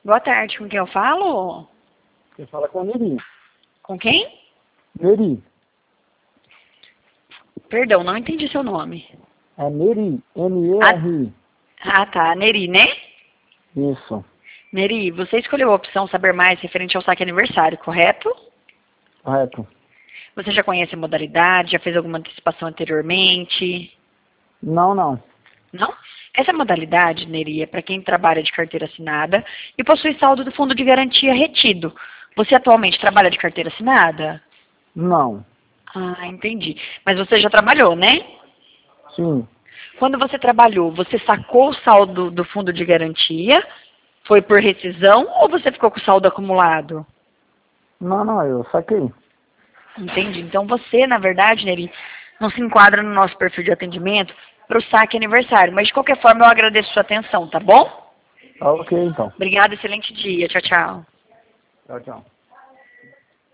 Boa tarde, com quem eu falo? Quem fala com a Neri. Com quem? Neri. Perdão, não entendi seu nome. É Neri. N-E-R-I. Ah, tá. Neri, né? Isso. Neri, você escolheu a opção Saber Mais referente ao saque aniversário, correto? Correto. Você já conhece a modalidade? Já fez alguma antecipação anteriormente? Não, não. Não? Essa modalidade, Neri, é para quem trabalha de carteira assinada e possui saldo do fundo de garantia retido. Você atualmente trabalha de carteira assinada? Não. Ah, entendi. Mas você já trabalhou, né? Sim. Quando você trabalhou, você sacou o saldo do fundo de garantia? Foi por rescisão ou você ficou com o saldo acumulado? Não, eu saquei. Entendi. Então você, na verdade, Neri, não se enquadra no nosso perfil de atendimento para o saque aniversário. Mas de qualquer forma eu agradeço sua atenção, tá bom? Tá ok, então. Obrigada, excelente dia. Tchau, tchau. Tchau, tchau.